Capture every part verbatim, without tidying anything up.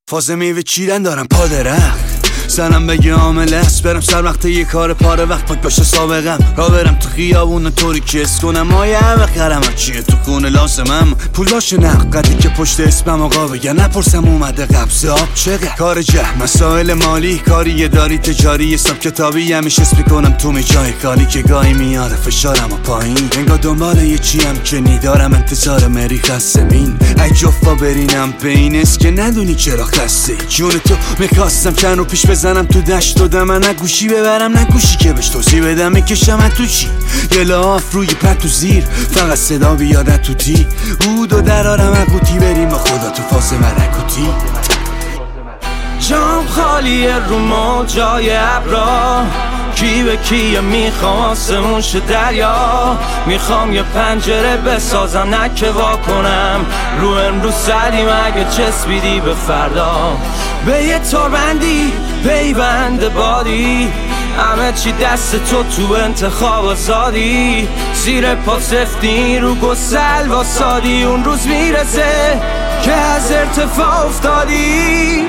فاز میوه چیدن دارم پا درخت سرم بگه عامل است برم سر وقت یه کار پاره وقت پاک باشه سابقم را برم تو خیابون طوری که اس کنم مایه بخرم چیه تو خونه لازمم پول باشه نقدی که پشت اسمم آقا بگن نپرسم اومده قبض آب چقدر کار جه مسائل مالی کاری داری تجاری حساب کتابی همیشه اسم میکنم تو می جای کاری که گاهی میاره فشارم و پایین انگار دنبال یه چیم که نیدارم انتظار مری خسمین ای جفا برینم به این است که ندونی چرا خسته جون تو میخواستم چند رو پیش بزنم تو دشت دادم من نه گوشی ببرم نه گوشی که بهش توضیح بدم میکشم تو چی یه لاف روی پتو زیر فقط صدا بیاد تو تی بودو درارم اقوتی بریم با خدا تو فاز مرکوتی جام خالیه رو ما جای ابرا کی به کیه میخوام آسمون شه دریا میخوام یه پنجره بسازم نکه وا کنم رو امروز سریم اگه چسبیدی به فردا به یه تاربندی پیوند بادی همه چی دست تو تو انتخاب آزادی زیر پا سفتی رو گسل واسادی اون روز میرسه که از ارتفاع افتادی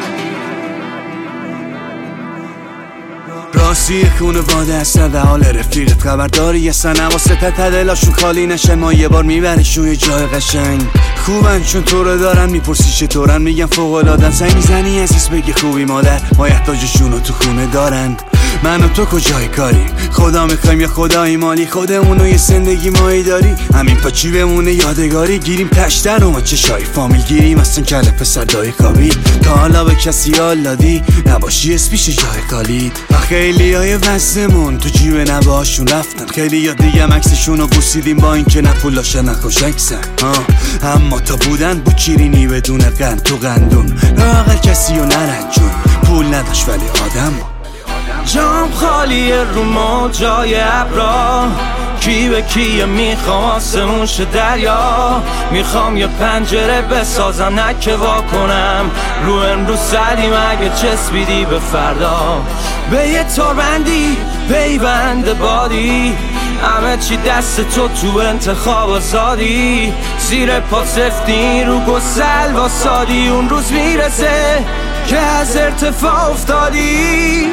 راستی خونواده هستن در حال رفیقت خبرداری هستن حواست تدلاشون خالی نشن ما یه بار میبریشون یه جای قشنگ خوبن چون تو رو دارن میپرسی چطورن میگن فوق‌العاده‌ن سعی میزنی عزیز بگی خوبی مادر ما احتاجشون رو تو خونه دارن من و تو کجای کاریم خدا میخوایم یا خدایی مالی خودمونو یه زندگی مایی داری همین پاچی بمونه یادگاری گیریم تشتر و ما چشای فامیل گیریم اصلا کله پسر دای خوابی تا حالا به کسی حال دادی نباشی اسپیش جای خالید و خیلی های وزمون تو جیب نباشون رفتن خیلی یا دیگه مکسشون رو بوسیدیم با این که نه پولاشه نه خوشکسن اما تا بودن بود چیرینی بدون قند تو قندون لااقل کسی رو نرنجون پول نداشت ولی آدم جام خالیه رو ما جای ابرا کی به کیه میخوام آسمون شه دریا میخوام یه پنجره بسازم نکه وا کنم رو امروز سریم اگه چسبیدی به فردا به یه تاربندی پیوند بادی همه چی دست تو تو انتخاب آزادی زیر پا سفتی رو گسل واسادی اون روز میرسه که از ارتفاع افتادی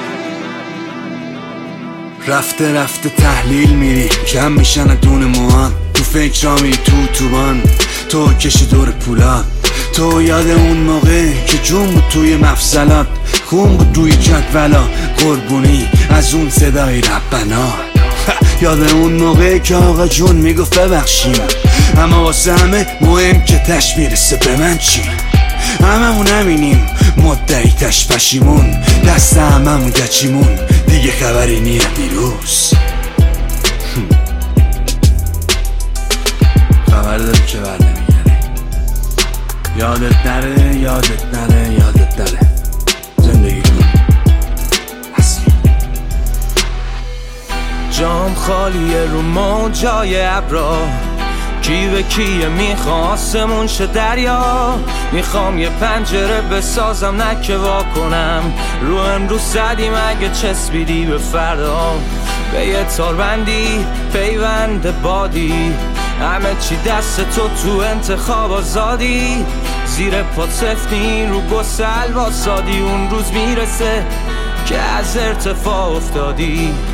رفته رفته تحلیل میری کم میشن دون موان تو فکر را میری تو توبان تو کشی دور پولان تو یاد اون موقع که جون بود توی مفصلات خون بود روی جدولا قربونی از اون صدای ربنا یاد اون موقع که آقا جون میگفت ببخشیم اما واسه همه مهم که تش میرسه به من چی هممون همینیم مدعی تش پشیمون دست هممون گچیمون دیگه خبری نیه دیروز خبر داری که بر نمیگره یادت نره یادت نره یادت نره زندگی کن اصلی جام خالیه رو ما جای ابرا کی به کیه میخوام آسمون شه دریا میخوام یه پنجره بسازم نکه وا کنم رو امروز زدیم اگه چسبیدی به فردا به یه تاربندی پیوند بادی همه چی دست تو تو انتخاب آزادی زیر پا سفتی رو گسل واسادی اون روز میرسه که از ارتفاع افتادی